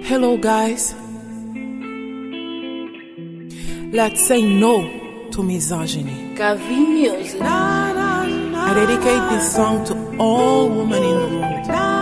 Hello guys, let's say no to misogyny. Kavin Music. I dedicate this song to all women in the world.